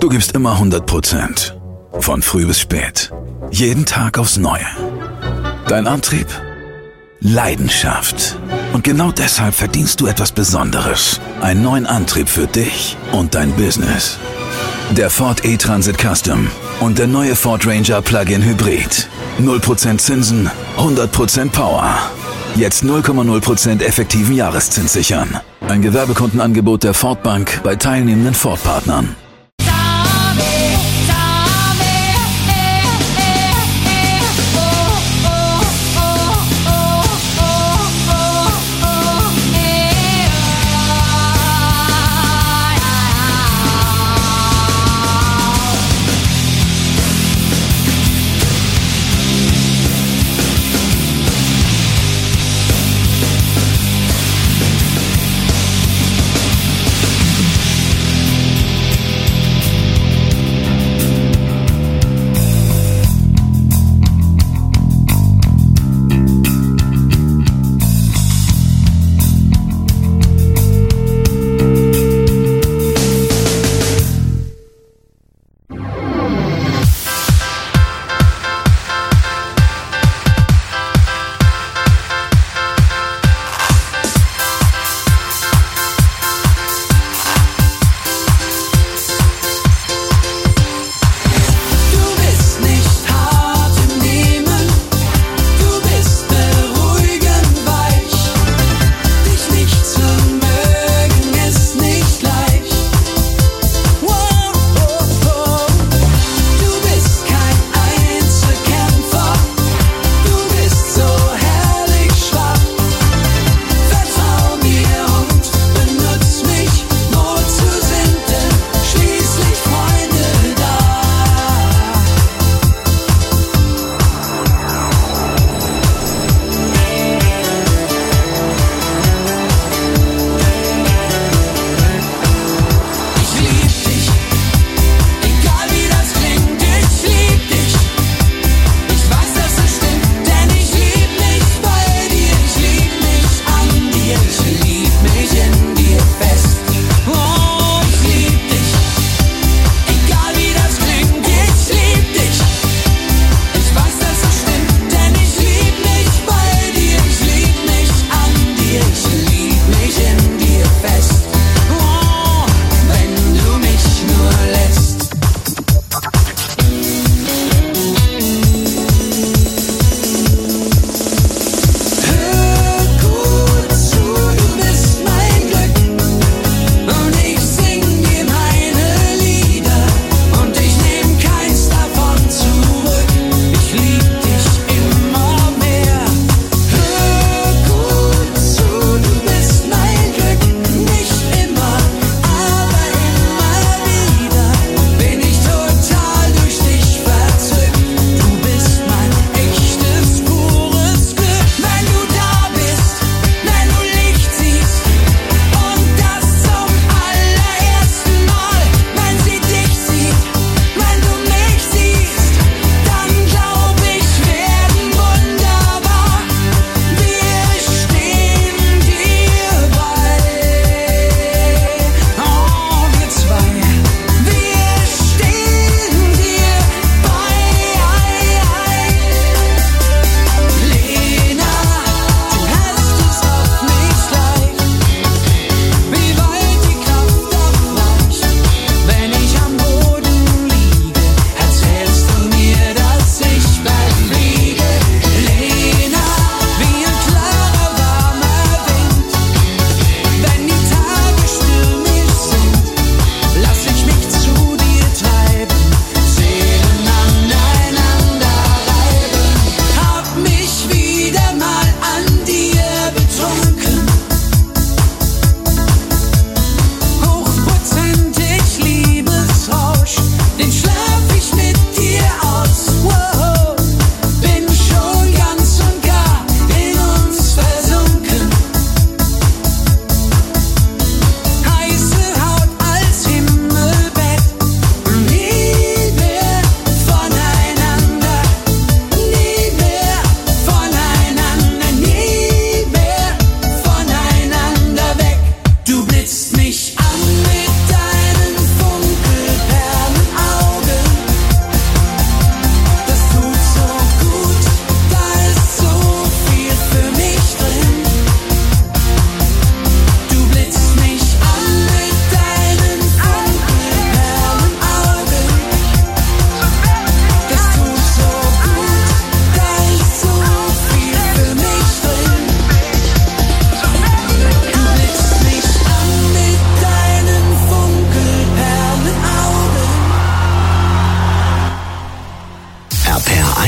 Du gibst immer 100%. Von früh bis spät. Jeden Tag aufs Neue. Dein Antrieb? Leidenschaft. Und genau deshalb verdienst du etwas Besonderes. Einen neuen Antrieb für dich und dein Business. Der Ford E-Transit Custom und der neue Ford Ranger Plug-in Hybrid. 0% Zinsen, 100% Power. Jetzt 0,0% effektiven Jahreszins sichern. Ein Gewerbekundenangebot der Ford Bank bei teilnehmenden Ford-Partnern.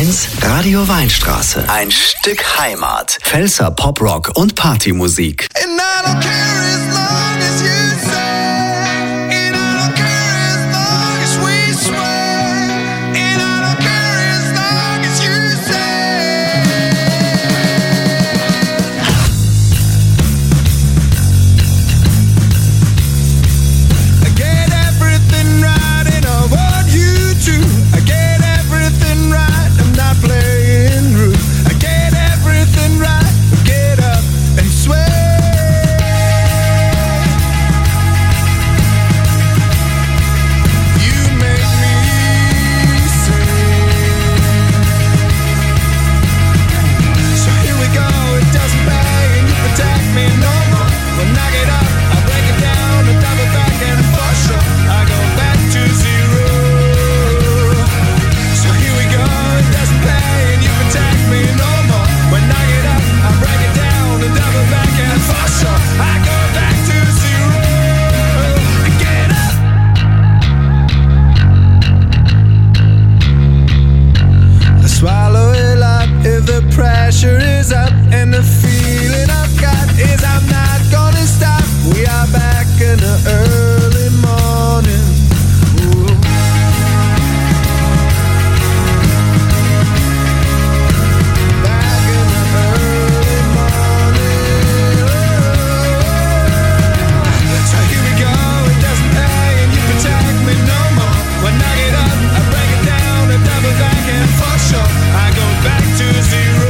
1 Radio Weinstraße. Ein Stück Heimat. Pfälzer Poprock und Partymusik. And I don't care as long as you say, and I don't care as long as we swear, and I don't care as long as you say. I get everything right and I want you to. I get everything right, I'm not playing rude. I get everything right, get up and swear. Swallow it up if the pressure is up, and the feeling I've got is I'm not gonna stop. We are back in the early morning. Ooh. Back in the early morning. So here we go, it doesn't pay and you protect me no more. When I get up, I break it down and double back and for sure I go back to zero.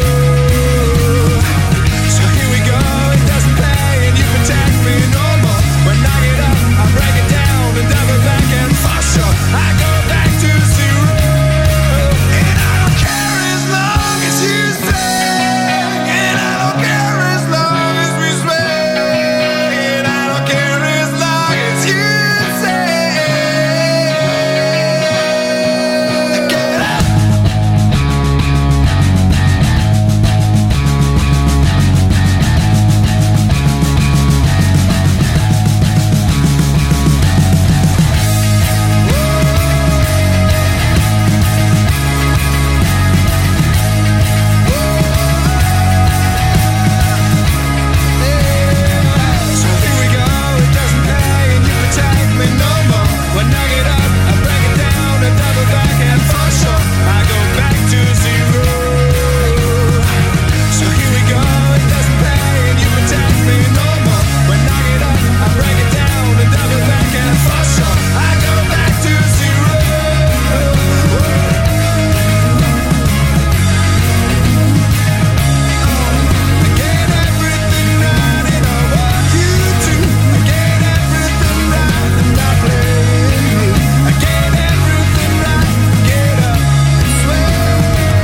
So here we go, it doesn't pay and you protect me no more. When I get up, I break it down and double back and for sure I go back to zero. And I don't care as long as you say, and I don't care as long as we swear, and I don't care as long as you say. Get up. So here we go, it doesn't pay and you protect me no more. When I get up, I break it down and double back and for sure I go back to zero. So here we go, it doesn't pay and you protect me no more. When I get up, I break it down and double back and for sure I go back to zero. I get everything right and I want you to. I get everything right, I'm not playing rude. I get everything right, get up and swear.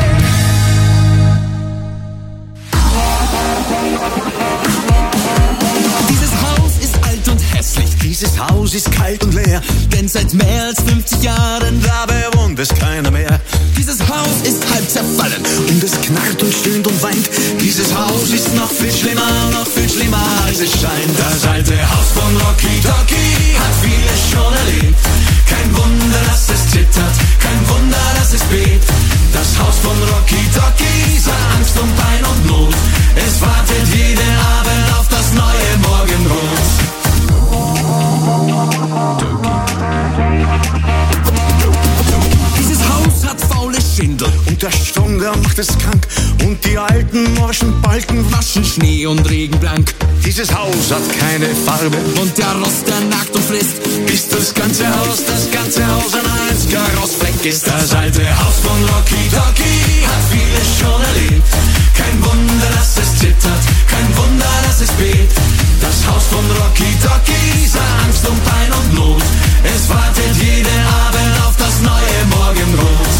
Dieses Haus ist alt und hässlich, Dieses Haus ist kalt und leer, denn seit mehr als 50 Jahren da bewohnt es keiner mehr. dieses Haus ist halb zerfallen. Und es knarrt und stöhnt und weint. Dieses Haus ist noch viel schlimmer als es scheint. Das alte Haus von Rocky Docky hat vieles schon erlebt. Kein Wunder, dass es zittert, kein Wunder, dass es bebt. Das Haus von Rocky Docky sah Angst und Pein und Not. Es wartet jeden Abend auf das neue Morgenrot. Dieses Haus hat faule Schindeln Und der Sturm, der macht es krank. Und die alten morschen Balken waschen Schnee und Regen blank. Dieses Haus hat keine Farbe. Und der Rost, der nagt und frisst, Bis das ganze Haus ein einziger Rostfleck ist. Das alte Haus von Rocky Docky hat vieles schon erlebt. Kein Wunder, dass es zittert, kein Wunder, dass es bebt. Das Haus von Rocky Docky sah Angst und Pein und Not. Es wartet jeden Abend auf das neue Morgenrot.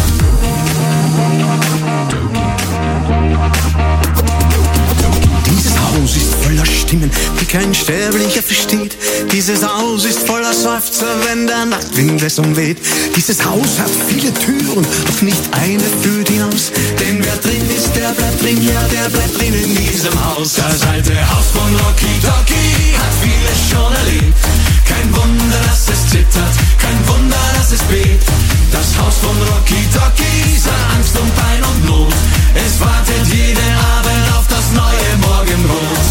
Dieses Haus ist voller Stimmen, die kein Sterblicher versteht. Dieses Haus ist voller Seufzer, wenn der Nachtwind es umweht. Dieses Haus hat viele Türen, doch nicht eine führt hinaus. Denn wer drin ist, der bleibt drin, ja, der bleibt drin in diesem Haus. Das alte Haus von Rocky Docky hat vieles schon erlebt. Kein Wunder, dass es zittert, kein Wunder, dass es bebt. Das Haus von Rocky Docky sah Angst und Pein und Not. Es wartet jeden Abend auf das neue Morgenrot.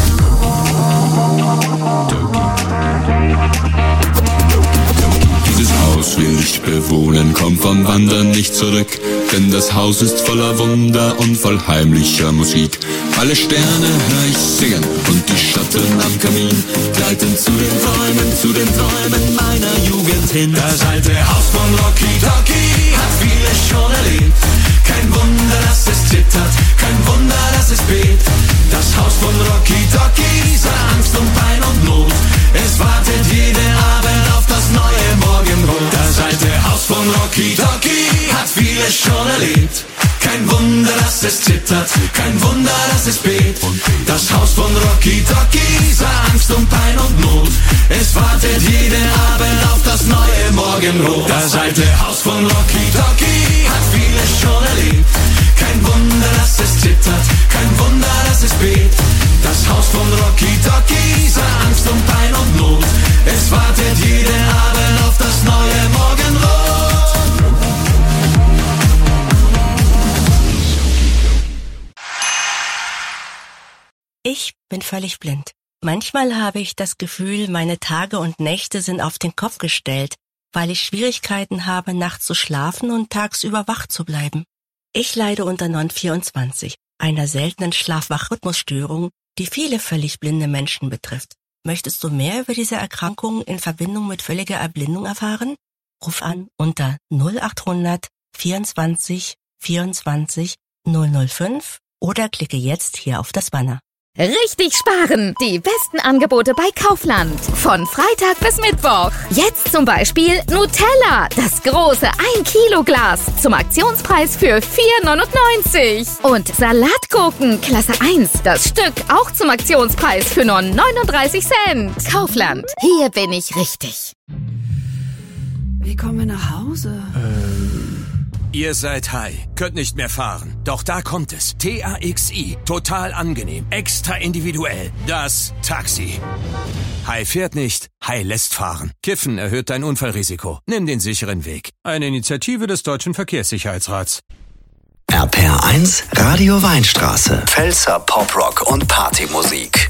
Dieses Haus will ich bewohnen, komm vom Wandern nicht zurück. Denn das Haus ist voller Wunder und voll heimlicher Musik. Alle Sterne hör ich singen und die Schatten am Kamin gleiten zu den Träumen meiner Jugend hin. Das alte Haus von Rocky Docky hat vieles schon erlebt. Kein Wunder, dass es zittert, kein Wunder, dass es bebt. Das Haus von Rocky Docky sah Angst und Pein und Not. Es wartet jeden Abend auf das neue Morgenrot. Das alte Haus von Rocky Docky hat vieles schon erlebt. Kein Wunder, dass es zittert, kein Wunder, dass es bebt. Das Haus von Rocky Docky sah Angst und Pein und Not. Es wartet jeden Abend auf das neue Morgenrot. Das alte Haus von Rocky Docky hat vieles schon erlebt. Kein Wunder, dass es zittert, kein Wunder, dass es bebt. Das Haus von Rocky Docky sah Angst und Pein und Not. Es wartet jeden Abend auf das neue Morgenrot. Ich bin völlig blind. Manchmal habe ich das Gefühl, meine Tage und Nächte sind auf den Kopf gestellt, weil ich Schwierigkeiten habe, nachts zu schlafen und tagsüber wach zu bleiben. Ich leide unter Non-24, einer seltenen Schlaf-Wach-Rhythmusstörung, die viele völlig blinde Menschen betrifft. Möchtest du mehr über diese Erkrankung in Verbindung mit völliger Erblindung erfahren? Ruf an unter 0800 24 24 005 oder klicke jetzt hier auf das Banner. Richtig sparen! Die besten Angebote bei Kaufland. Von Freitag bis Mittwoch. Jetzt zum Beispiel Nutella, das große 1-Kilo-Glas zum Aktionspreis für 4,99. Und Salatgurken, Klasse 1, das Stück auch zum Aktionspreis für nur 39 Cent. Kaufland, hier bin ich richtig. Wie kommen wir nach Hause? Ihr seid high, könnt nicht mehr fahren. Doch da kommt es. TAXI. Total angenehm. Extra individuell. Das Taxi. High fährt nicht, High lässt fahren. Kiffen erhöht dein Unfallrisiko. Nimm den sicheren Weg. Eine Initiative des Deutschen Verkehrssicherheitsrats. RPR1 Radio Weinstraße. Pfälzer Poprock und Partymusik.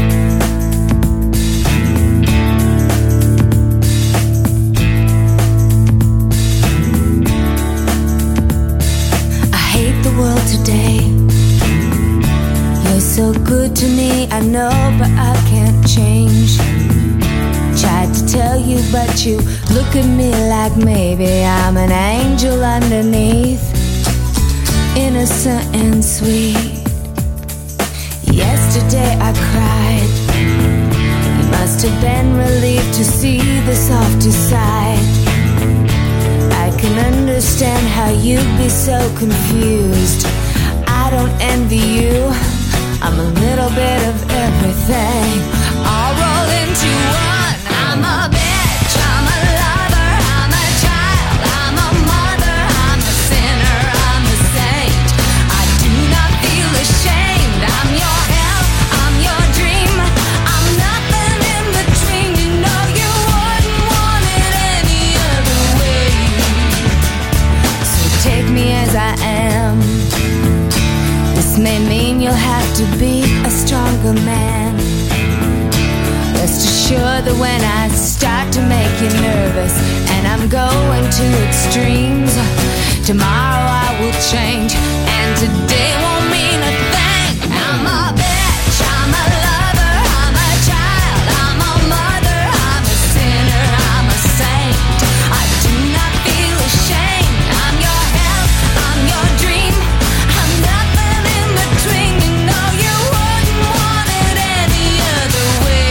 World today. You're so good to me, I know, but I can't change. Tried to tell you, but you look at me like maybe I'm an angel underneath, innocent and sweet. Yesterday I cried. You must have been relieved to see the softer side. I can understand how you'd be so confused. I don't envy you. I'm a little bit of everything. I'll roll into one. I'm a bitch, I'm a lover, I'm a child, I'm a mother, I'm a sinner, I'm a saint. I do not feel ashamed. I'm your hell, I'm your dream. I'm nothing in between. You know you wouldn't want it any other way. Take me as I am. This may mean you'll have to be a stronger man. Rest assured that when I start to make you nervous and I'm going to extremes, tomorrow I will change and today won't mean a thing. I'm a bitch, I'm a lover, I'm a child, I'm a mother, I'm a sinner, I'm a saint. I do not feel ashamed. I'm your hell, I'm your dream. I'm nothing in between. You know you wouldn't want it any other way.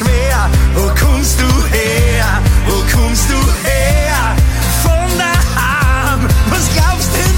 schwer. Wo kommst du her? Wo kommst du her? Von daheim, was glaubst denn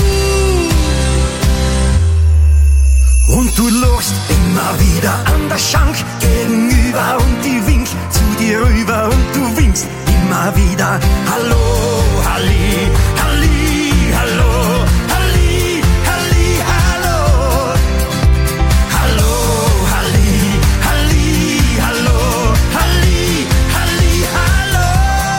du? Und du lachst immer wieder an der Schank gegenüber und die winkt zu dir rüber und du winkst immer wieder. Hallo, Halli, Halli, hallo, Halli, Halli, hallo. Hallo, Halli, Halli, hallo, Halli, Halli, hallo.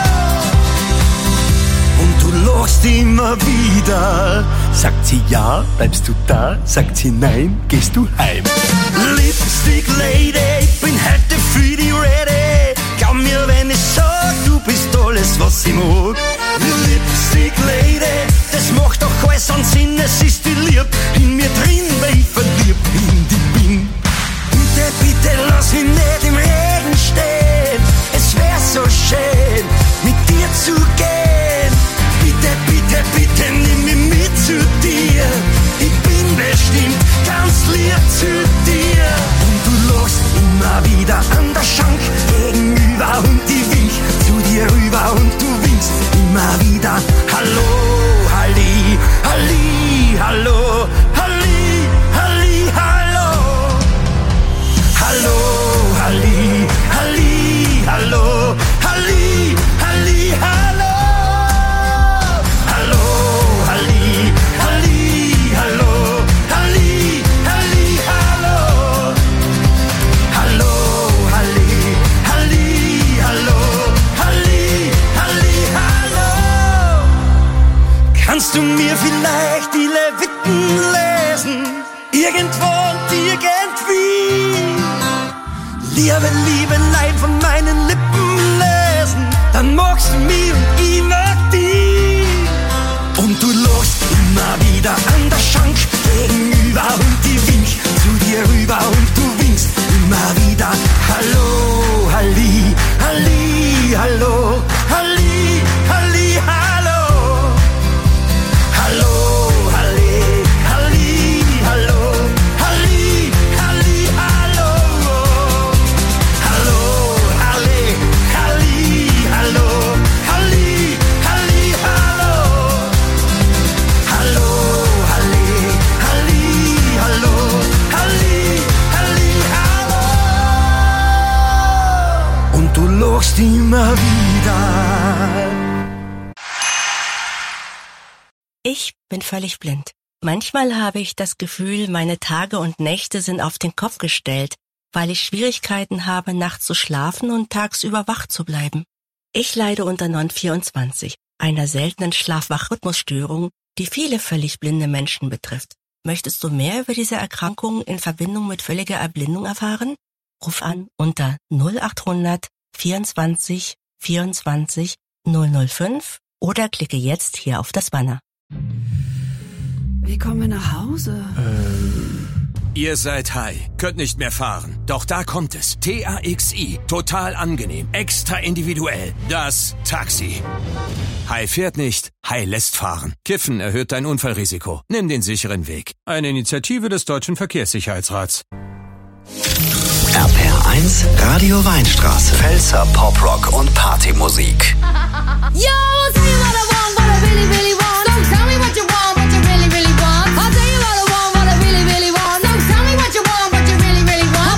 Und du lachst immer wieder. Sagt sie ja, bleibst du da? Sagt sie nein, gehst du heim? Lipstick Lady, ich bin heute für die ready. Glaub mir, wenn ich sag, du bist alles, was ich mag. Lipstick Lady, das macht doch alles einen Sinn. Es ist die Lieb in mir drin, weil ich verliebt in die bin. Bitte, bitte lass mich nicht im Regen stehen. Es wär so schön, mit dir zu gehen. Bitte, bitte, bitte nimm mich mit zu dir. Ich bin bestimmt ganz lieb zu dir. Und du lachst immer wieder an der Schank gegenüber und die winkt zu dir rüber und du winkst immer wieder. Hallo, Halli, Halli, hallo, Halli, Halli, hallo. Hallo, Halli, Halli, hallo, Halli, Halli, hallo. Kannst du mir vielleicht die Leviten lesen? Irgendwo und irgendwie. Liebe, liebe Leid von meinen Lippen lesen. Dann magst du mich und ich mag dich. Und du lachst immer wieder an der Schank gegenüber und die winkt zu dir rüber und du winkst immer wieder. Hallo, Halli, Halli, hallo, Halli, Halli, hallo. Hallo, Halli, Halli, hallo, Halli, Halli, hallo. Hallo, Halli, Halli, hallo, Halli, Halli, hallo. Hallo, Halli, Halli, hallo, Halli, Halli, hallo. Und du lachst immer wieder. Ich bin völlig blind. Manchmal habe ich das Gefühl, meine Tage und Nächte sind auf den Kopf gestellt, weil ich Schwierigkeiten habe, nachts zu schlafen und tagsüber wach zu bleiben. Ich leide unter Non-24, einer seltenen Schlaf-Wach-Rhythmusstörung, die viele völlig blinde Menschen betrifft. Möchtest du mehr über diese Erkrankung in Verbindung mit völliger Erblindung erfahren? Ruf an unter 0800 24 24 005 oder klicke jetzt hier auf das Banner. Wie kommen wir nach Hause? Ihr seid high, könnt nicht mehr fahren. Doch da kommt es. TAXI, total angenehm, extra individuell. Das Taxi. High fährt nicht, High lässt fahren. Kiffen erhöht dein Unfallrisiko. Nimm den sicheren Weg. Eine Initiative des Deutschen Verkehrssicherheitsrats. RPR1, Radio Weinstraße. Pfälzer Poprock und Partymusik. Yo, I'll tell you what I want, what I really, really want. Don't tell me what you want, what you really, really want. I'll tell you what I want, what I really, really want. Don't tell me what you want, what you really, really want.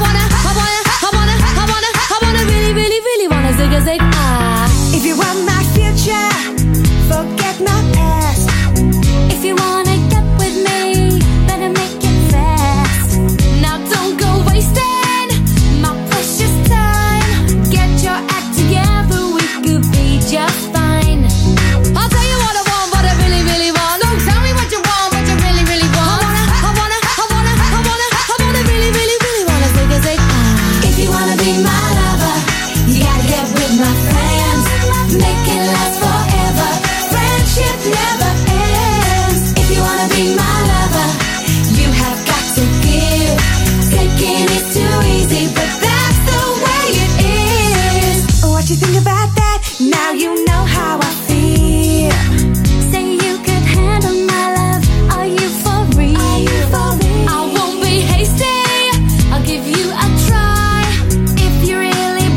I wanna really, really, really wanna zig a zig ah. If you want my future, forget my past. If you wanna get with me, better make it fast. Now don't go wasting my precious time. Get your act together, we could be just fine. I'll tell you what I want, what I really, really want. Don't tell me what you want, what you really, really want. I wanna really, really, really wanna zig a zig ah. If you wanna be my lover, you gotta get with my friends. Make it last forever. Friendship never ends. If you wanna be my lover, you have got to give. Taking is too easy, but that's the way it is. What you think about that? Now you know how I feel. Say you could handle my love. Are you for real? I won't be hasty. I'll give you a try. If you really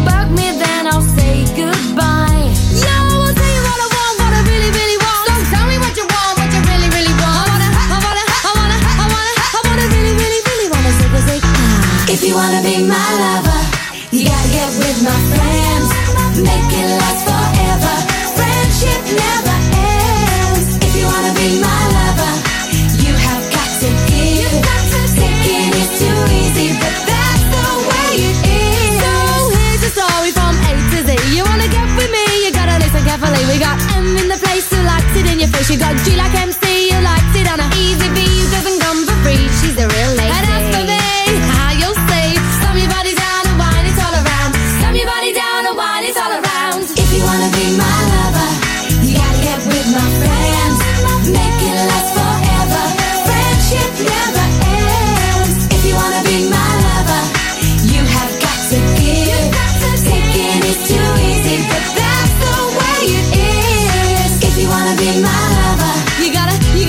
wanna be my lover, you gotta get with my friends. Make it last forever. Friendship never ends. If you wanna be my lover, you have got to give. Taking is too easy, but that's the way it is. So here's the story from A to Z. You wanna get with me, you gotta listen carefully. We got M in the place who likes it in your face. You got G like MC, who likes it on a easy V, who doesn't come for free. She's a real lady. And as for me, how you'll see, slam your body down and wine it all around. Slam your body down and wine it all around. If you wanna be my lover, you gotta get with my friends. Make it last forever. Friendship never ends. If you wanna be my lover, you have got to give. Taking is too easy, but that's the way it is. If you wanna be my lover, You gotta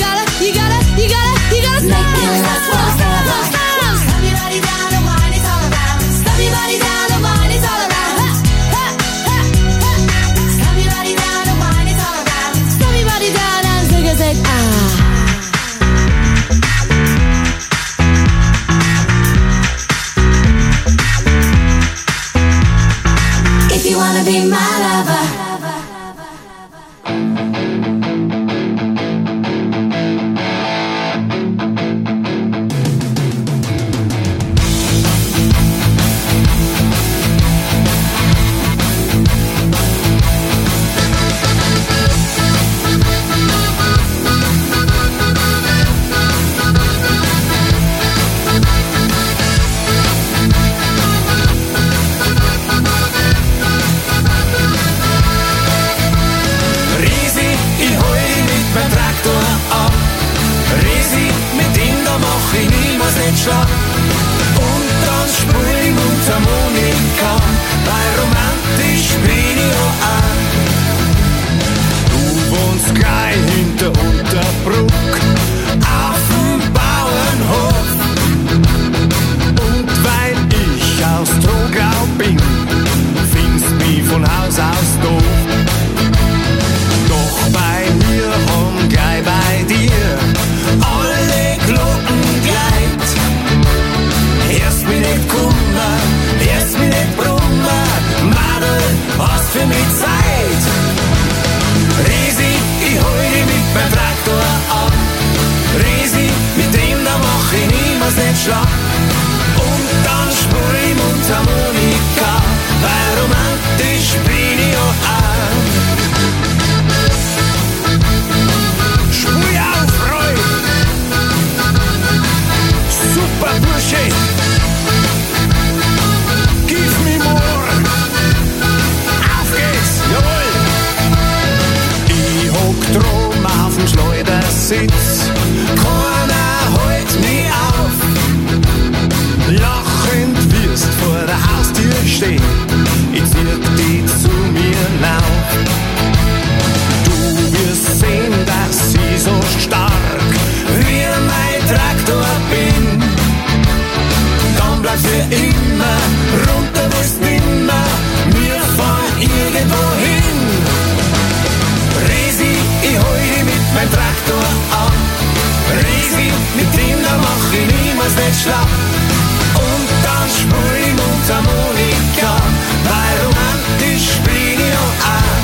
make it last forever. Slam your body down and wine it all around. Slam your body down and wine it all around. Slam your body down and wine it all around. Slam your body down and zig a zig If you wanna be my lover. Risi, ich hol dich mit meinem Traktor ab. Risi, mit ihm da mach ich niemals nicht schlapp. Und dann spül ich Mundharmonika, weil romantisch bin ich auch. Du wohnst gleich hinter Unterbruck auf dem Bauernhof. Und weil ich aus Trogau bin, findest mich von Haus aus doof. Doch bei mir haben gleich bei dir alle Glocken gleit. Erst mich nicht Kummer, erst mich nicht Brummer, Madel, hast für mich Zeit. Risi, ich hol dich mit meinem Traktor ab. Risi, mit dem da mach ich niemals nicht schlapp. Und dann spür ich Mundharmonika, weil romantisch bin ich auch. Spür auf, Freund! Super Bursche! Give me more! Auf geht's! Jawohl! Ich hock drum auf dem Schleudersitz, keiner hält mich auf. Lachend wirst vor der Haustür stehen, ich zieh dich zu mir lauf. Du wirst sehen, dass ich so stark wie mein Traktor bin. Dann bleib für immer, runter wo's nimmer, wir fahren irgendwo hin. Risi, ich hol dich mit meinem Traktor ab. Risi, mit dem da mach ich niemals nicht schlapp. Und dann spür ich Mundharmonika, weil romantisch bin ich auch.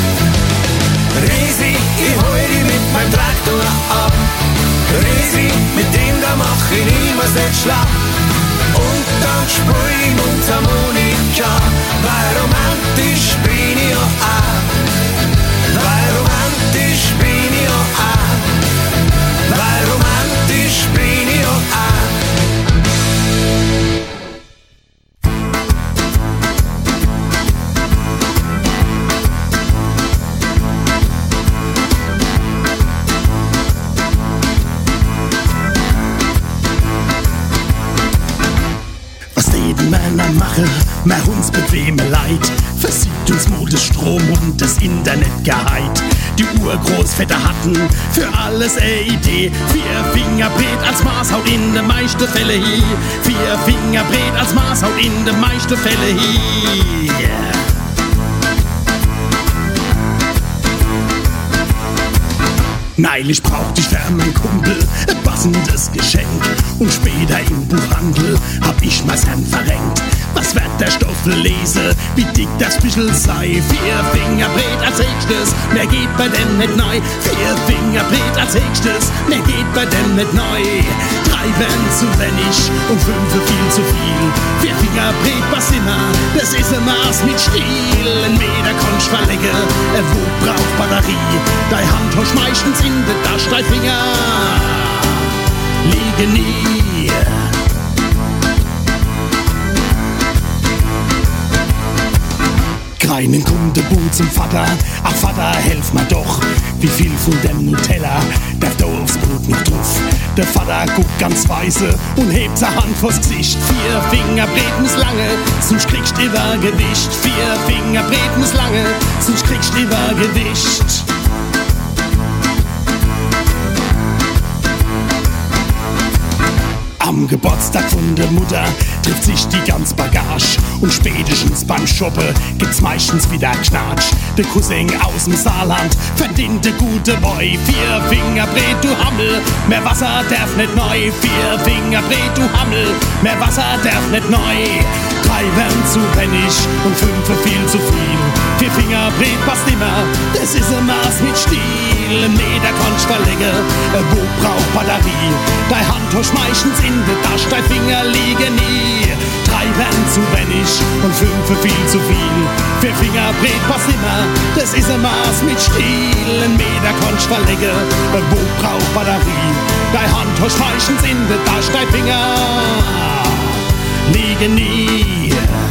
Risi, ich hol dich mit meinem Traktor ab. Risi, mit dem da mach ich niemals nicht schlapp. Und dann spür ich Mundharmonika, weil romantisch bin ich auch. Weil romantisch bin ich auch. Weil romantisch bin ich auch. Männer machen, mehr uns bequeme Leid, versiegt uns Modestrom und das Internet geheit. Die Urgroßväter hatten für alles eine Idee. 4 Fingerbrett als Maßhaut in de meiste Fälle hi. 4 Fingerbrett als Maßhaut in de meiste Fälle hi. Yeah. Neulich braucht ich für meinen Kumpel passendes Geschenk. Und später im Buchhandel hab ich mein Herrn verrenkt. Was wird der Stoffel lese, wie dick das Büschel sei? 4 Fingerbret als nächstes, mehr geht bei dem nicht neu. 4 Fingerbret als nächstes, mehr geht bei dem nicht neu. 3 wären zu wenig und 5 viel zu viel. 4 Fingerbret was immer, das ist ein Maß mit Stil. Ein Meter kannst verlegen, wo braucht Batterie? Deine Hand hast meistens in der Tasche, 3 Finger liegen nie. Greinen kommt der Bub zum Vater, ach Vater, helf mir doch. Wie viel von dem Nutella darf da aufs Brot noch drauf? Der Vater guckt ganz weise und hebt seine Hand vors Gesicht. 4 Fingerbret muss lange, sonst kriegst du Übergewicht. 4 Fingerbret muss lange, sonst kriegst du Übergewicht. Am Geburtstag von der Mutter trifft sich die ganz Bagage. Und spätestens beim Shoppen gibt's meistens wieder Knatsch. Der Cousin aus dem Saarland verdient der gute Boy. 4 Fingerbret, du Hammel, mehr Wasser darf nicht neu. 4 Fingerbret, du Hammel, mehr Wasser darf nicht neu. 3 wären zu wenig und 5 viel zu viel. 4 Fingerbret passt immer, das ist ein Maß mit Stil. Ein Meter kannst verlegen, wo braucht Batterie? Deine Hand hast meistens in der Tasche, 3 Finger liegen nie. 3 wären zu wenig und 5 viel zu viel. 4 Fingerbret passt immer, das ist ein Maß mit Stil. Ein Meter kannst verlegen, wo braucht Batterie? Deine Hand hast meistens in der Tasche, 3 Finger liegen nie.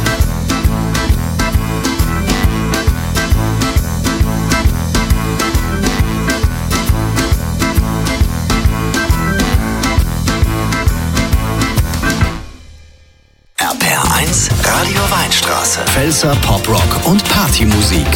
RPR1 Radio Weinstraße. Pfälzer Poprock und Partymusik.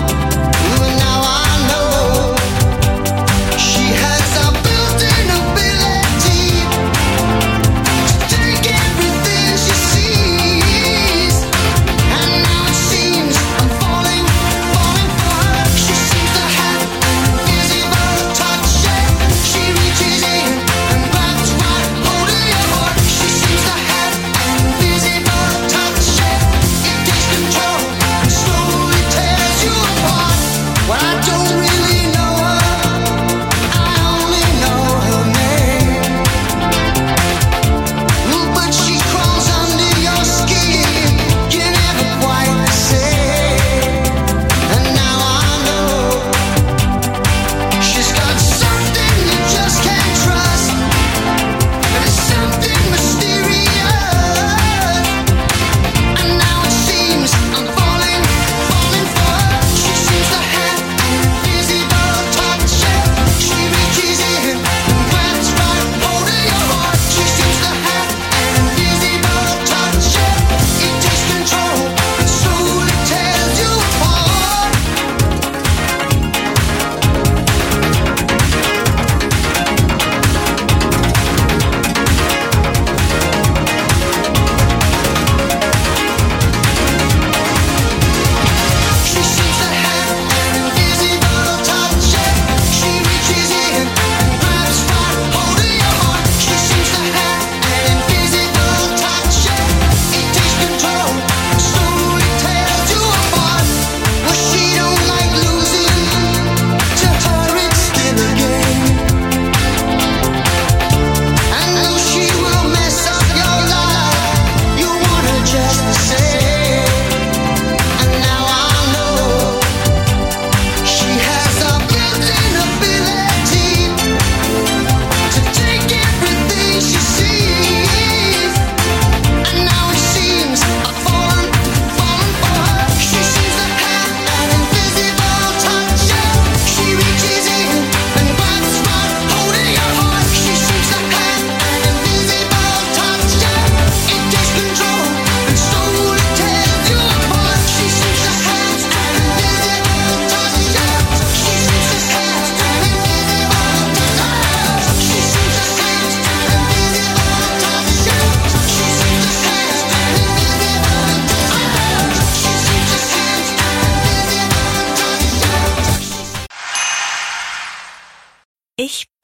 She has a built-in ability.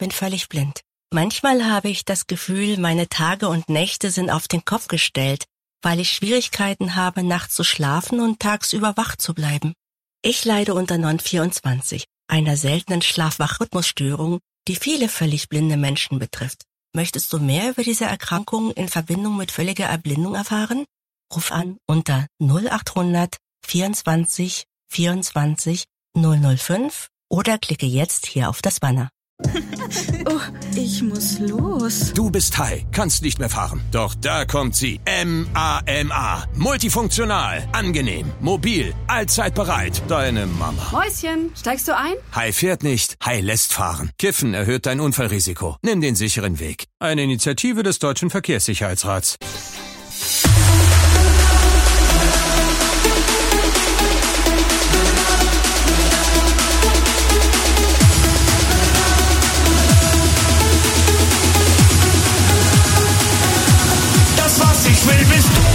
bin völlig blind. Manchmal habe ich das Gefühl, meine Tage und Nächte sind auf den Kopf gestellt, weil ich Schwierigkeiten habe, nachts zu schlafen und tagsüber wach zu bleiben. Ich leide unter Non-24, einer seltenen Schlaf-Wach-Rhythmusstörung, die viele völlig blinde Menschen betrifft. Möchtest du mehr über diese Erkrankung in Verbindung mit völliger Erblindung erfahren? Ruf an unter 0800 24 24 005 oder klicke jetzt hier auf das Banner. Oh, ich muss los. Du bist high, kannst nicht mehr fahren. Doch da kommt sie. MAMA. Multifunktional, angenehm, mobil, allzeit bereit. Deine Mama. Mäuschen, steigst du ein? High fährt nicht, High lässt fahren. Kiffen erhöht dein Unfallrisiko. Nimm den sicheren Weg. Eine Initiative des Deutschen Verkehrssicherheitsrats. Ich will, bist du.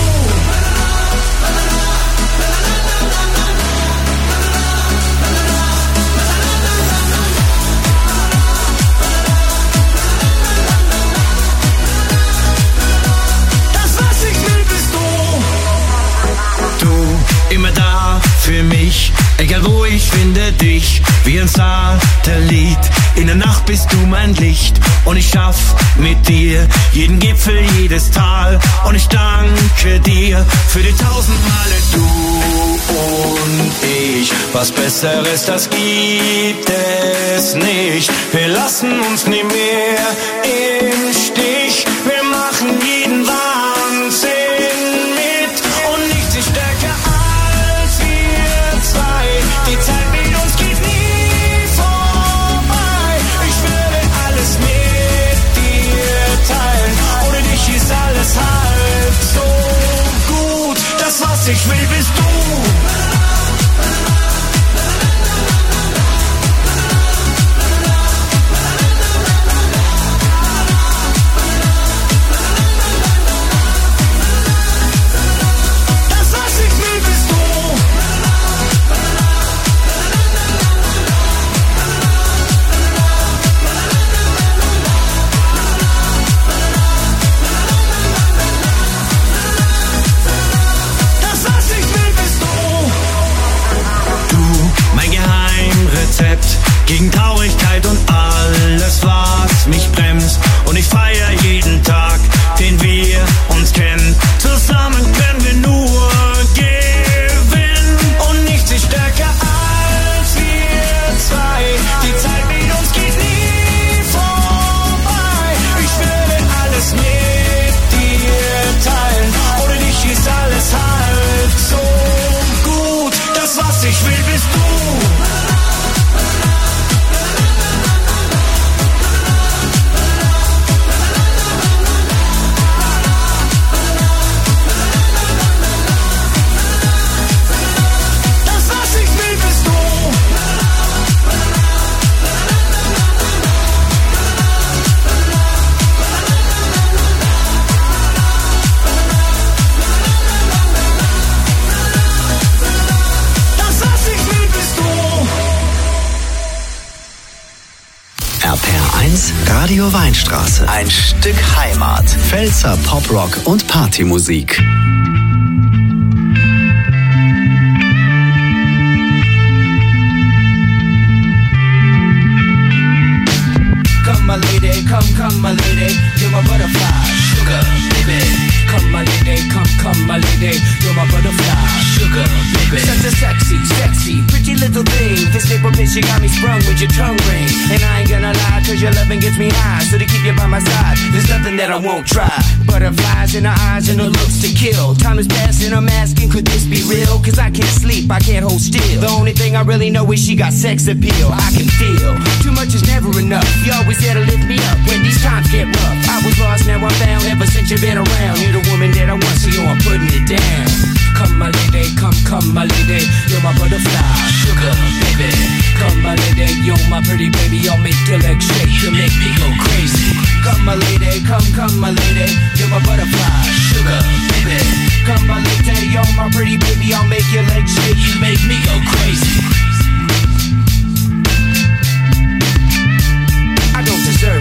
Das, was ich will, bist du. Du, immer da für mich, egal wo ich finde dich, wie ein Satellit. In der Nacht bist du mein Licht und ich schaff mit dir jeden Gipfel, jedes Tal. Und ich danke dir für die 1000 Male du und ich. Was Besseres, das gibt es nicht. Wir lassen uns nie mehr im Stich. Wir machen jeden Wahnsinn mit und nichts ist stärker als wir zwei. Die Zeit mit uns geht nie vorbei. Ich würde alles mit dir teilen. Ohne dich ist alles halb so gut. Das, was ich will, bist du. Gegen Traurigkeit und alles, was mich bremst. Und ich feier jeden Tag, den wir uns kennen. Zusammen können wir nur gewinnen. Und nichts ist stärker als wir zwei. Die Zeit mit uns geht nie vorbei. Ich würde alles mit dir teilen. Ohne dich ist alles halb so gut. Das, was ich will, bist du. Radio Weinstraße. Ein Stück Heimat. Pfälzer Poprock und Partymusik. Come my lady, come my lady, you're my butterfly, sugar baby. Come my lady, come my lady, you're my butterfly, sugar baby. Such a sexy, pretty little thing. This little bitch, you got me sprung with your tongue ring. And I ain't gonna lie, cause your loving gets me high. So to keep you by my side, there's nothing that I won't try. Butterflies in her eyes and her looks to kill. Time is passing, I'm asking, could this be real? Cause I can't sleep, I can't hold still. The only thing I really know is she got sex appeal. I can feel, too much is never enough. You always there to lift me up when these times get rough. I was lost, now I'm found, ever since you've been around. You're the woman that I want, so I'm putting it down. Come my lady, come my lady, you're my butterfly, sugar baby. Come my lady, you're my pretty baby, I'll make your legs shake, you'll make me go crazy. Come my lady, come my lady, you're my butterfly, sugar baby. Come my lady, you're my pretty baby, I'll make your legs shake, you make me go crazy. I don't deserve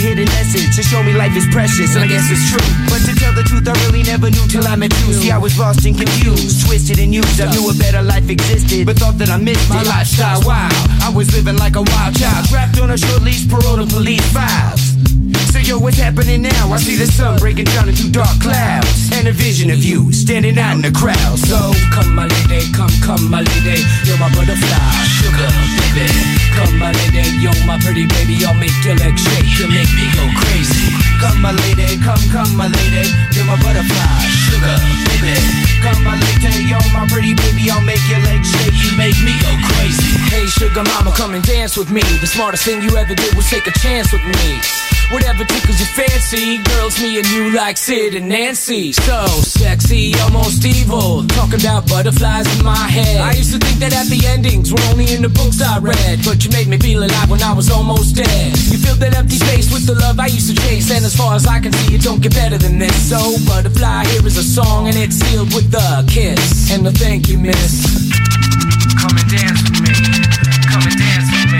hidden message to show me life is precious, and I guess it's true. But to tell the truth, I really never knew till I met you. See, I was lost and confused, twisted and used. I knew a better life existed, but thought that I missed my lifestyle. Wow, I was living like a wild child, trapped on a short leash, parole to police files. So yo, what's happening now? I see the sun breaking down into dark clouds, and a vision of you standing out in the crowd. So come my lady, come my lady, you're my butterfly, sugar baby. Come my lady, you're my pretty baby, I'll make your legs shake, you make me go crazy. Come my lady, come my lady, you're my butterfly, sugar baby. Come my lady, you're my pretty baby, I'll make your legs shake, you make me go crazy. Hey sugar mama, come and dance with me. The smartest thing you ever did was take a chance with me. Whatever tickles your fancy, girls, me and you like Sid and Nancy. So sexy, almost evil, talking about butterflies in my head. I used to think that happy endings were only in the books I read, but you made me feel alive when I was almost dead. You filled that empty space with the love I used to chase, and as far as I can see, it don't get better than this. So butterfly, here is a song, and it's sealed with a kiss and a thank you, miss. Come and dance with me, come and dance with me.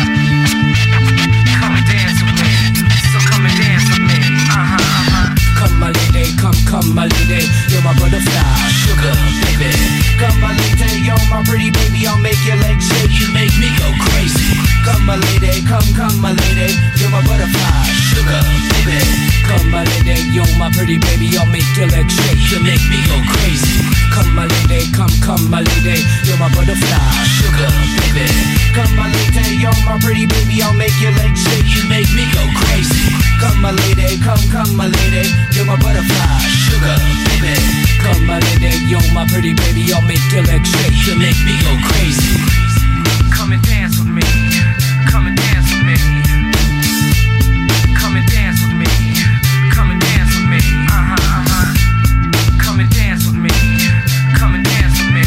Come my lady, you're my butterfly, sugar baby. Come my lady, you're my pretty baby, I'll make your legs shake, you make me go crazy. Come my lady, come my lady, you're my butterfly, sugar baby. Come my lady, you're my pretty baby, I'll make your legs shake, you make me go crazy. Come my lady, come my lady, you're my butterfly, sugar baby. Come my lady, you're my pretty baby, I'll make your legs shake, you make me go crazy. Come my lady, come my lady, you're my butterfly, sugar baby. Come my lady, you're my pretty baby, I'll make your legs shake, you make me go crazy. Come and dance with me, come and dance with me. Come and dance with me, come and dance with me. Come and dance with me, come and dance with me.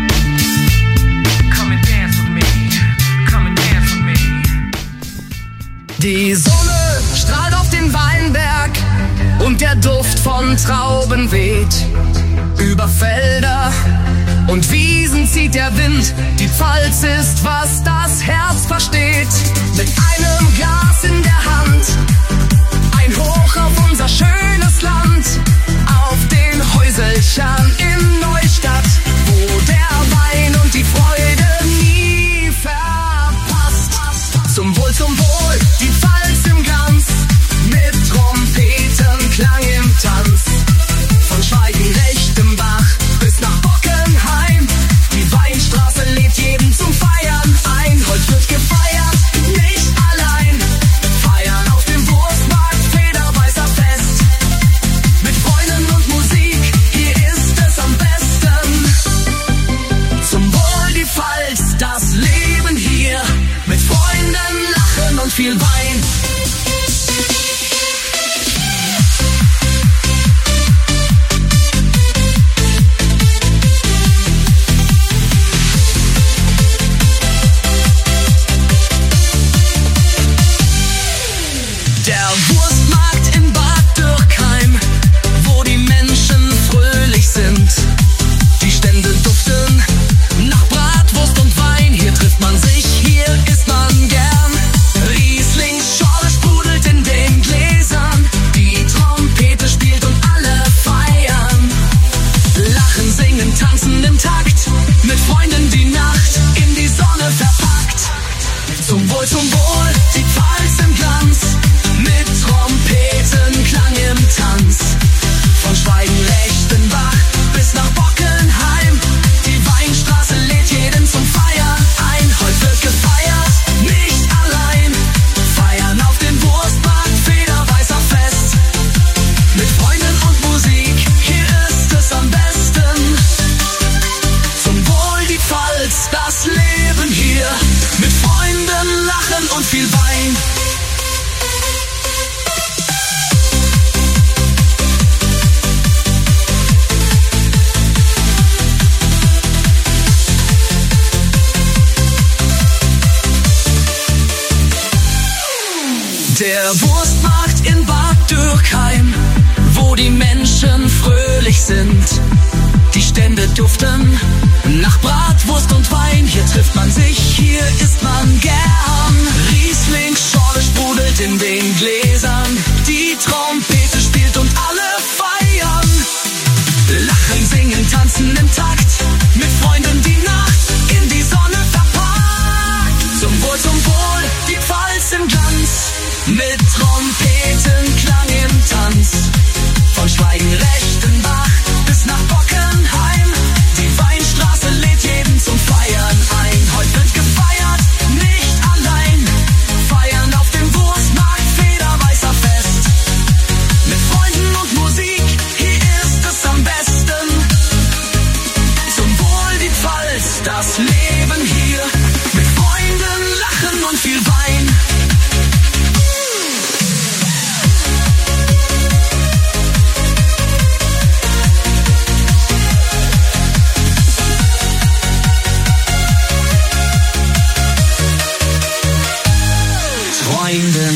Come and dance with me, come and dance with me. Die Sonne strahlt auf den Weinberg und der Duft von Trauben weht. Über Felder und Wiesen zieht der Wind, die Pfalz ist, was das Herz versteht. Mit einem Glas in der Hand, ein Hoch auf unser schönes Land, auf den Häuselchen in Neustadt, wo der Wein und die Freude nie verpasst. Zum Wohl, die Pfalz im Glanz, mit Trompetenklang im Tanz. Von Schweigen-Rechtenbach bis nach Bockenheim, die Weinstraße lädt jeden zum Feiern ein. Heute wird gefeiert, nicht allein. Feiern auf dem Wurstmarkt, Federweißer Fest. Mit Freunden und Musik, hier ist es am besten. Zum Wohl die Pfalz, das Leben hier. Mit Freunden, Lachen und viel Wein. Der Wurstmarkt in Bad Dürkheim, wo die Menschen fröhlich sind. Die Stände duften nach Bratwurst und Wein. Hier trifft man sich, hier isst man gern. Riesling, Schorle sprudelt in den Gläsern. Die Trompete spielt und alle feiern. Lachen, singen, tanzen im Takt. Mit Freunden die Nacht in die Sonne verpackt. Zum Wohl, die Pfalz im Glanz. Mit Trompetenklang im Tanz. Von Schweigen-Rechtenbach bis nach Bockenheim. Die Weinstraße lädt jeden zum Feiern ein. Heute wird gefeiert, nicht allein. Feiern auf dem Wurstmarkt, Federweißer Fest. Mit Freunden und Musik, hier ist es am besten. Zum Wohl die Pfalz, das Leben hier. Mit Freunden, Lachen und viel Wein. Der Wurstmarkt in Bad Dürkheim, wo die Menschen fröhlich sind. Die Stände duften nach Bratwurst und Wein. Hier trifft man sich, hier isst man gern. Riesling, Schorle sprudelt in den Gläsern.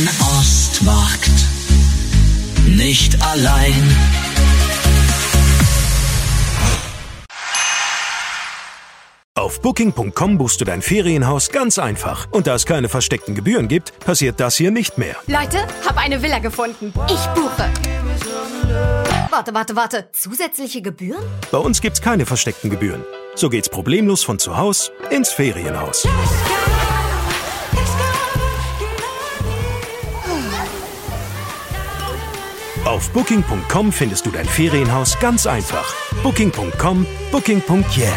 den Ostmarkt. Nicht allein. Auf Booking.com buchst du dein Ferienhaus ganz einfach. Und da es keine versteckten Gebühren gibt, passiert das hier nicht mehr. Leute, hab eine Villa gefunden. Ich buche. Warte. Zusätzliche Gebühren? Bei uns gibt's keine versteckten Gebühren. So geht's problemlos von zu Haus ins Ferienhaus. Auf Booking.com findest du dein Ferienhaus ganz einfach. Booking.com, Booking.yeah.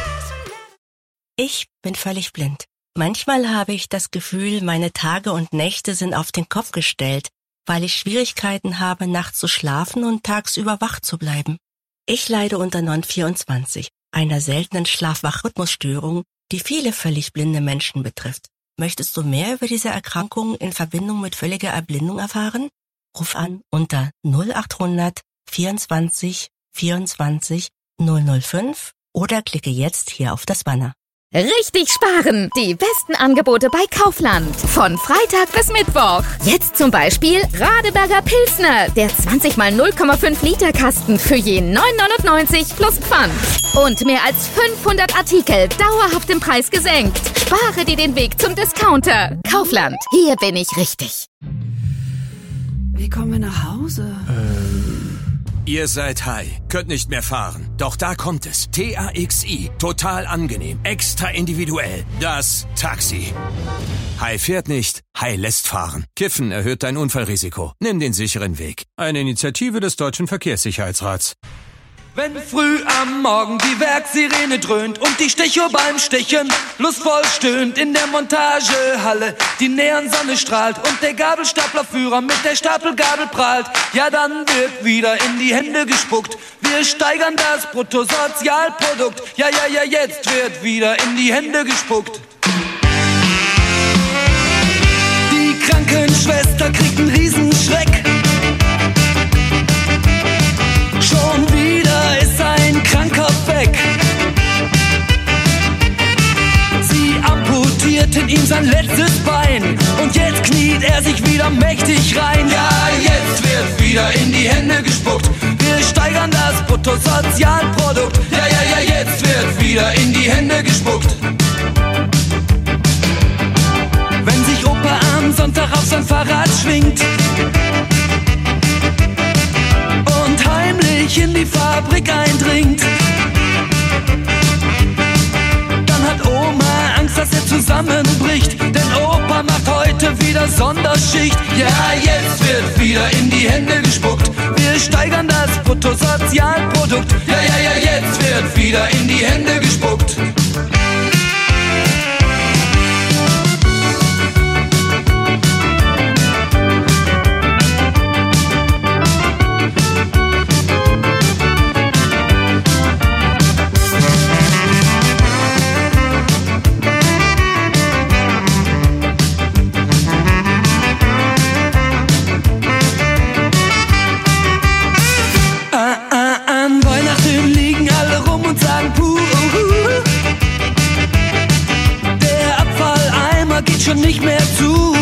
Ich bin völlig blind. Manchmal habe ich das Gefühl, meine Tage und Nächte sind auf den Kopf gestellt, weil ich Schwierigkeiten habe, nachts zu schlafen und tagsüber wach zu bleiben. Ich leide unter Non-24, einer seltenen Schlaf-Wach-Rhythmusstörung, die viele völlig blinde Menschen betrifft. Möchtest du mehr über diese Erkrankung in Verbindung mit völliger Erblindung erfahren? Ruf an unter 0800 24 24 005 oder klicke jetzt hier auf das Banner. Richtig sparen! Die besten Angebote bei Kaufland. Von Freitag bis Mittwoch. Jetzt zum Beispiel Radeberger Pilsner. Der 20 mal 0,5 Liter Kasten für je 9,99 plus Pfand. Und mehr als 500 Artikel dauerhaft im Preis gesenkt. Spare dir den Weg zum Discounter. Kaufland. Hier bin ich richtig. Wie kommen wir nach Hause? Ihr seid High, könnt nicht mehr fahren. Doch da kommt es. TAXI, total angenehm, extra individuell. Das Taxi. High fährt nicht, High lässt fahren. Kiffen erhöht dein Unfallrisiko. Nimm den sicheren Weg. Eine Initiative des Deutschen Verkehrssicherheitsrats. Wenn früh am Morgen die Werksirene dröhnt und die Stechuhr beim Stechen lustvoll stöhnt in der Montagehalle, die Neonsonne strahlt und der Gabelstaplerführer mit der Stapelgabel prahlt, ja dann wird wieder in die Hände gespuckt. Wir steigern das Bruttosozialprodukt, ja, jetzt wird wieder in die Hände gespuckt. Die Krankenschwester kriegt einen Riesenschreck. Schon wieder ist ein Kranker weg. Sie amputierten ihm sein letztes Bein und jetzt kniet er sich wieder mächtig rein. Ja, jetzt wird wieder in die Hände gespuckt. Wir steigern das Bruttosozialprodukt. Ja, jetzt wird wieder in die Hände gespuckt. Wenn sich Opa am Sonntag auf sein Fahrrad schwingt und heimlich in die Fabrik eindringt, dann hat Oma Angst, dass er zusammenbricht, denn Opa macht heute wieder Sonderschicht. Ja, jetzt wird wieder in die Hände gespuckt. Wir steigern das Bruttosozialprodukt. Ja, jetzt wird wieder in die Hände gespuckt. Schon nicht mehr zu.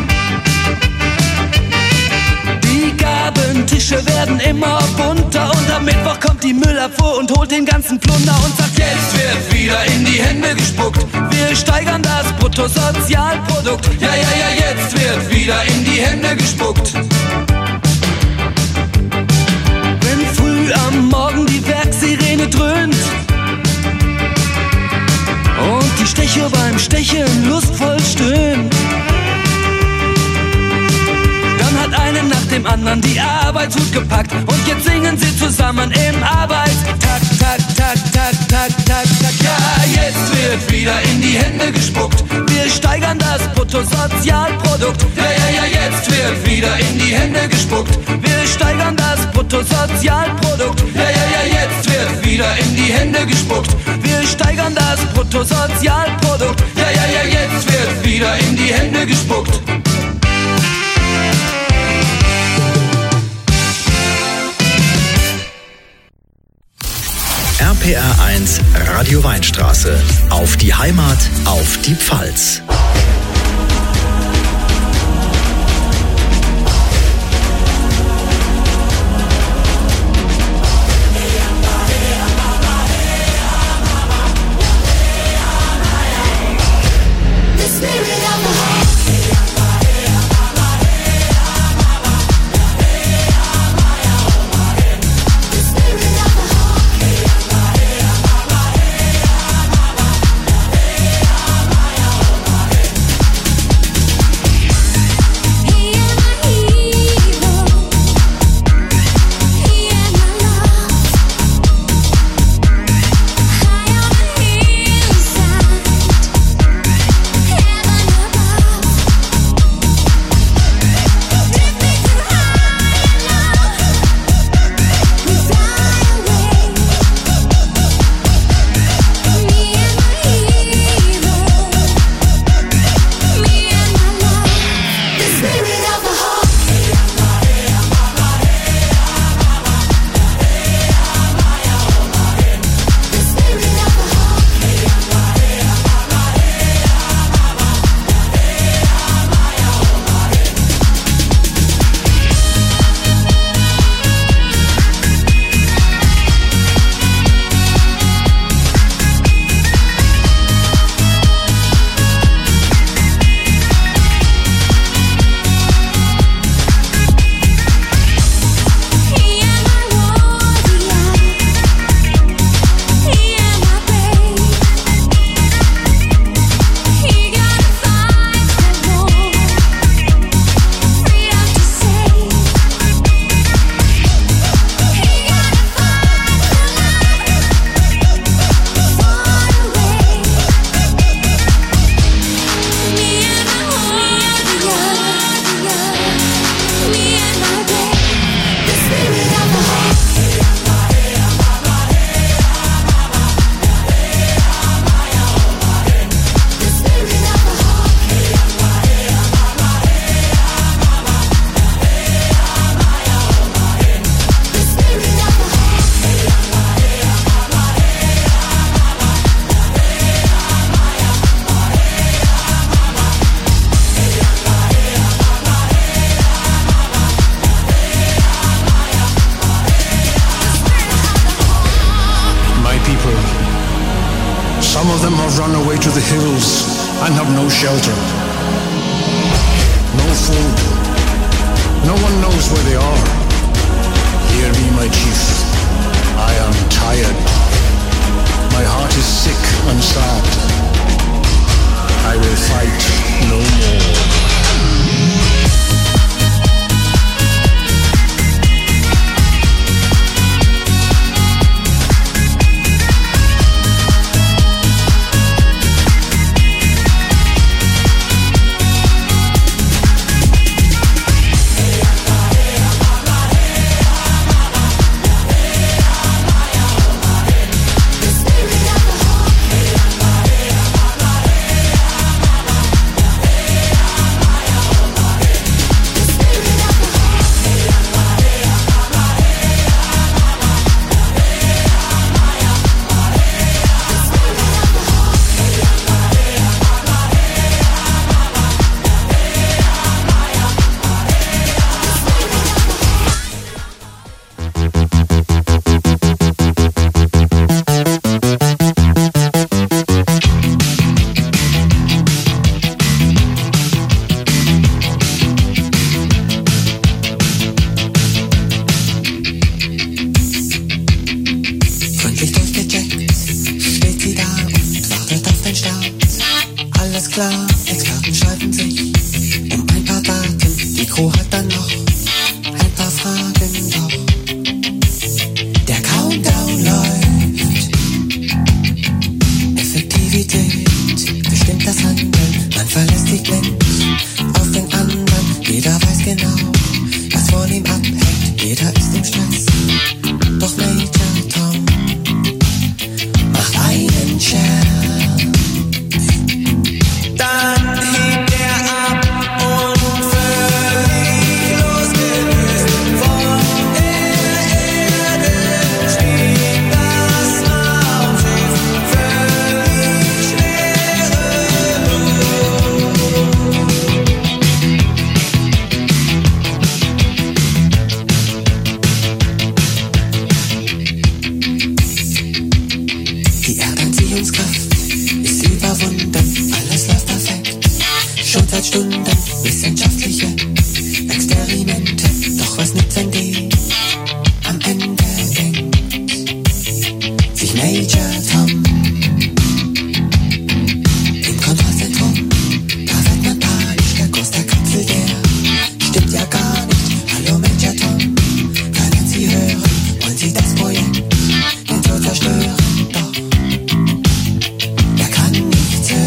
Die Gabentische werden immer bunter und am Mittwoch kommt die Müllabfuhr und holt den ganzen Plunder und sagt, jetzt wird wieder in die Hände gespuckt. Wir steigern das Bruttosozialprodukt. Ja, jetzt wird wieder in die Hände gespuckt. Wenn früh am Morgen die Werksirene dröhnt und die Stechuhr beim Stechen lustvoll stöhnt, dann hat einen nach dem anderen die Arbeitshut gepackt und jetzt singen sie zusammen im Arbeitstakt, tak, tak, tak, tak, tak, tak. Ja, jetzt wird wieder in die Hände gespuckt. Wir steigern das Bruttosozialprodukt. Ja, jetzt wird wieder in die Hände gespuckt. Wir steigern das Bruttosozialprodukt. Ja, jetzt wird wieder in die Hände gespuckt. Wir steigern das Bruttosozialprodukt. Ja, jetzt wird wieder in die Hände gespuckt. RPR 1 Radio Weinstraße. Auf die Heimat, auf die Pfalz. to the hills and have no shelter. No food. No one knows where they are. Hear me, my chief. I am tired. My heart is sick and sad. I will fight no more.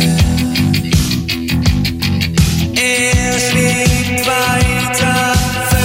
Er schlägt weiter.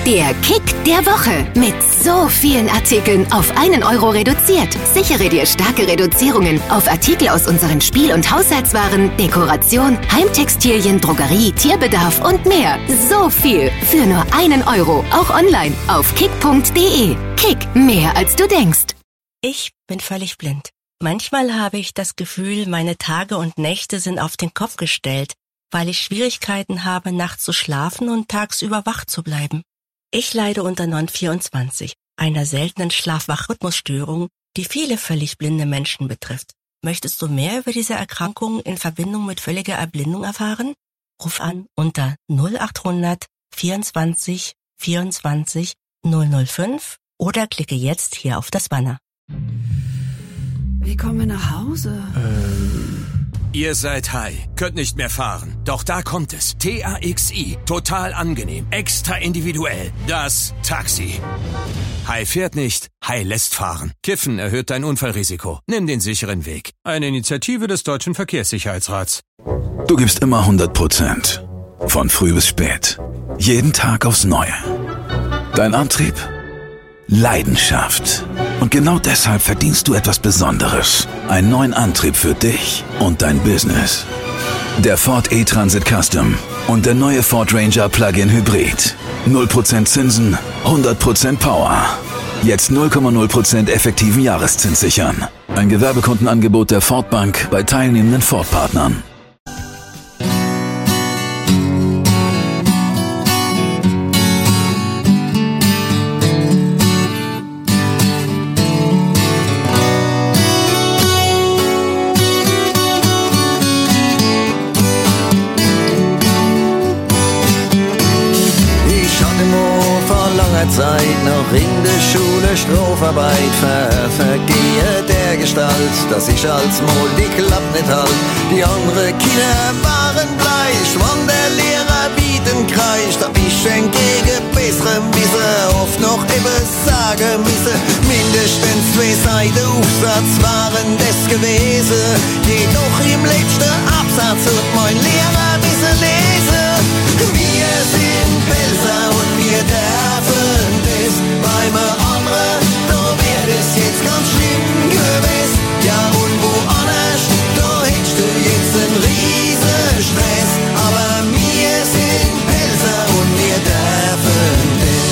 Der Kick der Woche. Mit so vielen Artikeln auf 1 Euro reduziert. Sichere dir starke Reduzierungen auf Artikel aus unseren Spiel- und Haushaltswaren, Dekoration, Heimtextilien, Drogerie, Tierbedarf und mehr. So viel für nur 1 Euro. Auch online auf kick.de. Kick, mehr als du denkst. Ich bin völlig blind. Manchmal habe ich das Gefühl, meine Tage und Nächte sind auf den Kopf gestellt, weil ich Schwierigkeiten habe, nachts zu schlafen und tagsüber wach zu bleiben. Ich leide unter NON24, einer seltenen Schlaf-Wach-Rhythmusstörung, die viele völlig blinde Menschen betrifft. Möchtest du mehr über diese Erkrankung in Verbindung mit völliger Erblindung erfahren? Ruf an unter 0800 24 24 005 oder klicke jetzt hier auf das Banner. Wie kommen wir nach Hause? Ihr seid high, könnt nicht mehr fahren. Doch da kommt es. TAXI, total angenehm, extra individuell. Das Taxi. High fährt nicht, High lässt fahren. Kiffen erhöht dein Unfallrisiko. Nimm den sicheren Weg. Eine Initiative des Deutschen Verkehrssicherheitsrats. Du gibst immer 100%. Von früh bis spät. Jeden Tag aufs Neue. Dein Antrieb? Leidenschaft. Und genau deshalb verdienst du etwas Besonderes. Einen neuen Antrieb für dich und dein Business. Der Ford E-Transit Custom und der neue Ford Ranger Plug-in Hybrid. 0% Zinsen, 100% Power. Jetzt 0,0% effektiven Jahreszins sichern. Ein Gewerbekundenangebot der Ford Bank bei teilnehmenden Ford-Partnern. Zeit noch in der Schule Strafarbeit vergehe der Gestalt, dass ich als Mol die Klapp nicht halt. Die anderen Kinder waren bleich, wann der Lehrer bieten kreischt, hab ich entgegen besserem Wissen oft noch eben sagen müssen. Mindestens 2 Seiten Aufsatz waren das gewesen, jedoch im letzten Absatz hat mein Lehrer müssen lesen. Wir sind Pelzer und wir dürfen das beim anderen, da wär das jetzt ganz schlimm gewesen. Ja und woanders, da hättest du jetzt einen riesen Stress, aber wir sind Pelzer und wir dürfen das.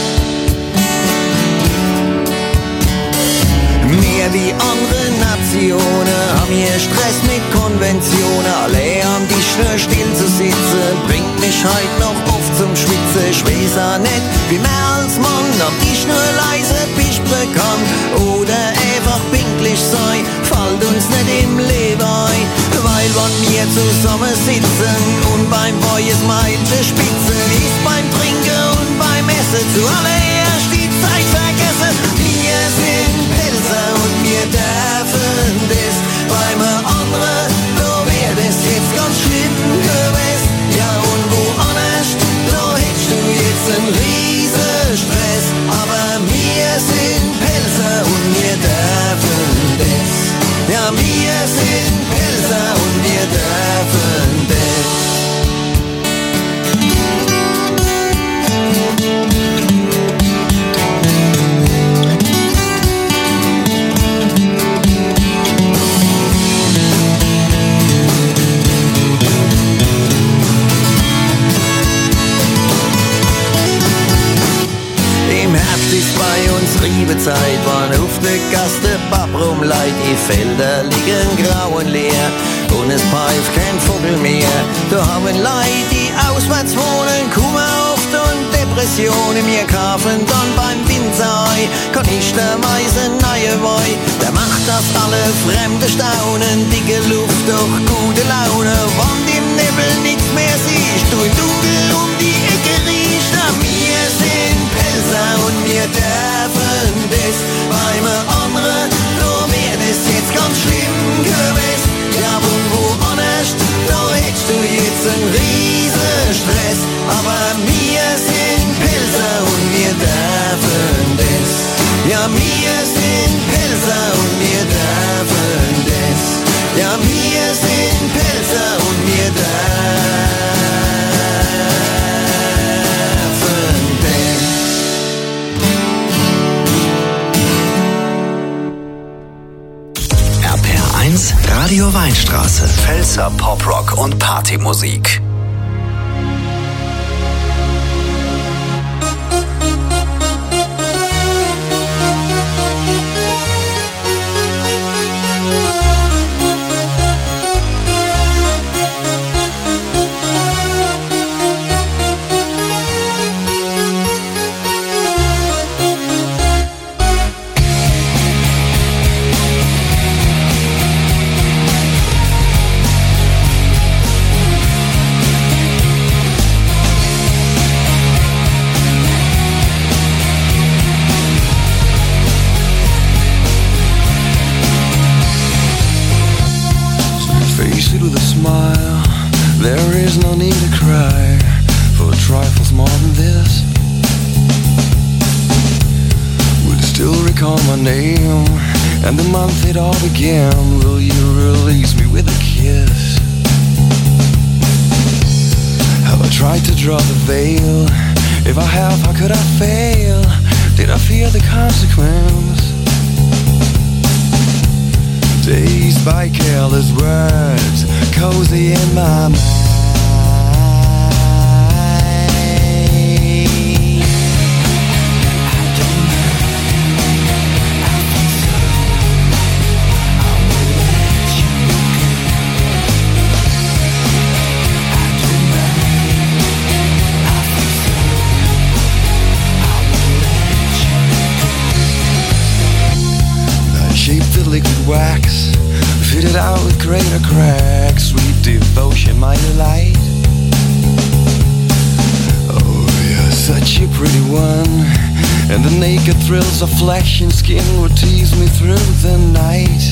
Mehr wie andere Nationen haben hier Stress mit Konventionen. Alle am Tisch nur still zu sitzen, bringt mich heut noch oft zum Schwitzen. Ich weiß auch nicht, wie mehr als Mann am Tisch nur leise pispern kann oder einfach pinklich sein, fällt uns nicht im Leben ein. Weil wenn wir zusammen sitzen und beim Feuer Meilchen spitzen, ist beim Trinken und beim Essen zuallererst die Zeit vergessen. Wir sind Pelzer und wir dürfen das beim anderen, da wär das jetzt ganz schlimm gewesen. Ja und woanders, da hättest du jetzt einen riesen Stress, aber wir sind Pelzer und wir dürfen das. Ja, wir sind Pelzer und wir dürfen das. Ist bei uns Riebezeit, wann auf der Gasse Papp rumleit, die Felder liegen grau und leer und es pfeift kein Vogel mehr. Da haben Leute, die auswärts wohnen, Kummer oft und Depressionen. Wir kaufen dann beim Winzer, kann ich der Meise neue Wei. Der macht, dass alle Fremde staunen, dicke Luft, doch gute Laune. Wann im Nebel nichts mehr siehst, du im Dunkel um die Ecke riechst. Na, wir sind Pelzer und wir dürfen das beim anderen, da wär das jetzt ganz schlimm gewesen. Ja, und woanders, da hättest du jetzt einen riesen Stress, aber wir sind Pelzer und wir dürfen das. Ja, wir sind Pelzer und wir dürfen das. Ja, wir sind Pelzer und wir dürfen das. Radio Weinstraße. Pfälzer Poprock und Partymusik. With a smile, there is no need to cry for trifles more than this. Will you still recall my name and the month it all began? Will you release me with a kiss? Have I tried to draw the veil? If I have, how could I fail? Did I fear the consequence? Dazed by careless words, cozy in my mind. I shaped the liquid wax, fitted out with greater cracks, sweet devotion, my delight. Oh, you're such a pretty one, and the naked thrills of flesh and skin would tease me through the night.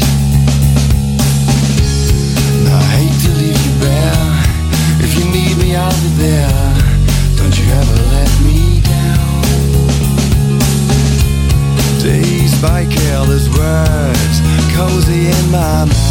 I hate to leave you bare. If you need me, I'll be there. Don't you ever let me down. Dazed by careless words, cozy in my mind.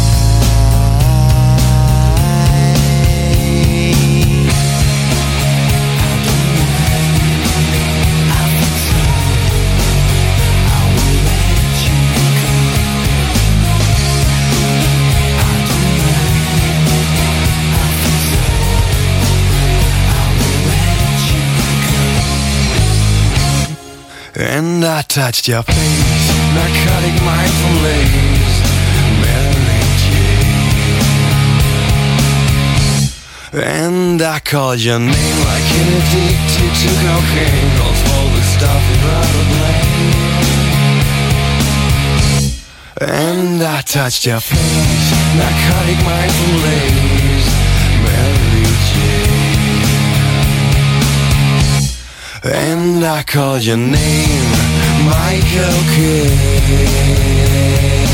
And I touched your face, narcotic mindful lace, Mary Jane. And I called your name like an addicted to cocaine, calls all the stuff you'd rather blame. And I touched your face, narcotic mindful lace, Mary Jane. And I called your name, Michael Kidd.